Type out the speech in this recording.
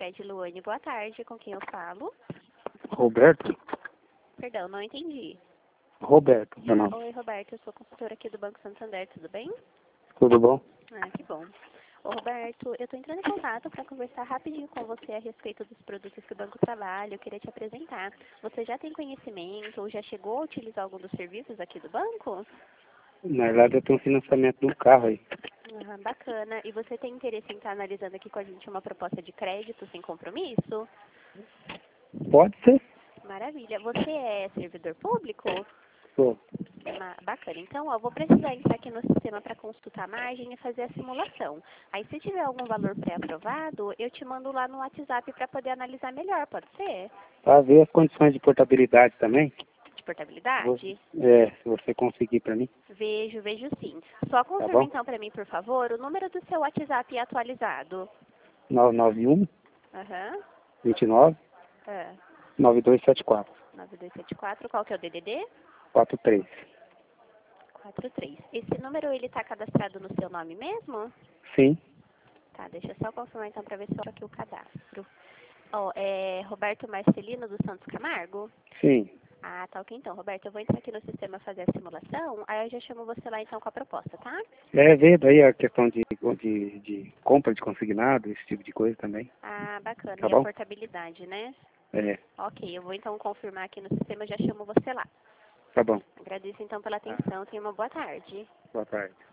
Cicred, Luane, boa tarde. Com quem eu falo? Roberto? Perdão, não entendi. Roberto, meu nome. Oi, Roberto, eu sou consultora aqui do Banco Santander, tudo bem? Tudo bom? Ah, que bom. Ô, Roberto, eu estou entrando em contato para conversar rapidinho com você a respeito dos produtos que o banco trabalha. Eu queria te apresentar. Você já tem conhecimento ou já chegou a utilizar algum dos serviços aqui do banco? Na verdade, eu tenho um financiamento do carro aí. Ah, bacana. E você tem interesse em estar analisando aqui com a gente uma proposta de crédito sem compromisso? Pode ser? Maravilha. Você é servidor público? Sou. Bacana. Então, ó, eu vou precisar entrar aqui no sistema para consultar a margem e fazer a simulação. Aí, se tiver algum valor pré-aprovado, eu te mando lá no WhatsApp para poder analisar melhor, pode ser? Para ver as condições de portabilidade também. De portabilidade? Se você conseguir para mim. Vejo sim. Só Tá confirma bom? então para mim, por favor, o número do seu WhatsApp atualizado. 991 Aham. 29 É. 9274 9274, qual que é o DDD? 43. 43. Esse número, ele tá cadastrado no seu nome mesmo? Sim. Tá, deixa eu só confirmar então para ver se eu aqui o cadastro. Ó, é Roberto Marcelino dos Santos Camargo? Sim. Ah, tá ok então, Roberto. Eu vou entrar aqui no sistema fazer a simulação, aí eu já chamo você lá então com a proposta, tá? Ver daí a questão de compra de consignado, esse tipo de coisa também. Ah, bacana. Tá E a bom? portabilidade, né? É. Ok, eu vou então confirmar aqui no sistema, eu já chamo você lá. Tá bom. Agradeço então pela atenção, tenha uma boa tarde. Boa tarde.